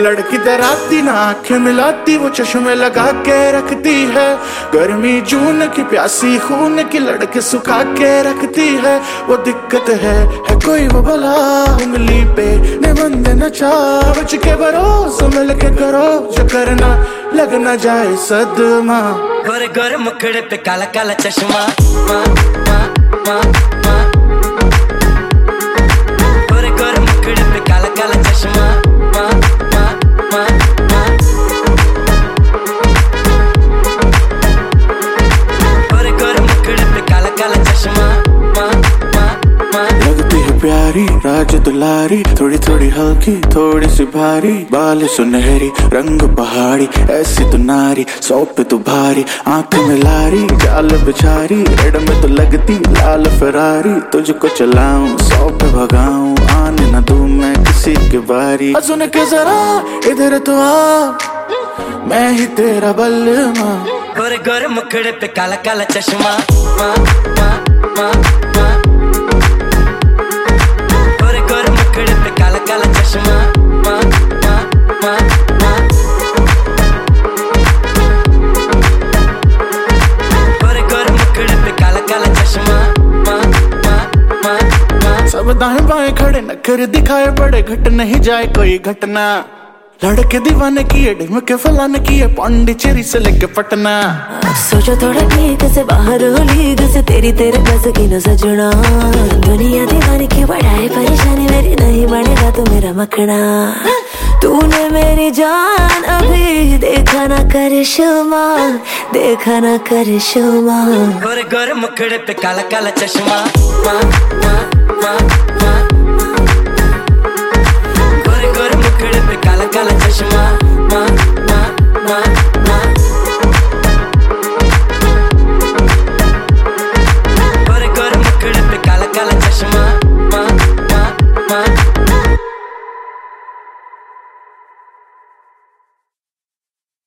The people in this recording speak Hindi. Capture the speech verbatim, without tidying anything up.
लड़की डराती ना आंखें मिलाती, वो चश्मे लगा के रखती है। गर्मी जून की प्यासी खून की लड़के सुखा के रखती है। वो दिक्कत है है कोई वो भला उंगली पे निबंध न चाह, बच के भरोसा मिल के करो जो करना लग न जाए सदमा। गोरे गोरे मुखड़े पे काला काला चश्मा, माँ माँ माँ माँ। गोरे गोरे मुखड़े पे काला काला चश्मा, माँ माँ माँ माँ। गोरे गोरे मुखड़े पे काला काला चश्मा, माँ माँ माँ। लगती है प्यारी राज दुलारी, थोड़ी थोड़ी हल्की थोड़ी सी भारी, बाल सुनहरी रंग पहाड़ी, ऐसी तो नारी सौ पे तो भारी। आंख में लारी जाल बिछारी, रेड में तो लगती लाल फरारी। तुझको चलाऊं सौ पे भगाऊं, आने न दूं मैं किसी के बारी। सुन के जरा इधर तो आ, मैं ही तेरा बल्लमा। गोरे गोरे मुखड़े पे काला काला चश्मा, माँ माँ माँ माँ। गोरे गोरे मुखड़े पे काला काला चश्मा, माँ माँ माँ माँ। गोरे गोरे मुखड़े पे काला काला चश्मा, माँ माँ माँ माँ। सब दाएं बाएं खड़े नखरे दिखाए बड़े, घट नहीं जाए कोई घटना। लड़के दीवाने किए ढिम के फलाने किए, पांडिचेरी से लेके पटना। सोचो थोड़ा ठीक से बाहर हो लीग से, तेरी तेरे बस की न सजना। दुनिया दीवानी की बढ़ाए परेशानी, मेरी नहीं बढ़ेगा तो मेरा मखना। तूने मेरी जान अभी देखा ना करिश्मा, देखा ना करिश्मा। गोरे गोरे मुखड़े पे काला काला चश्मा, माँ माँ माँ।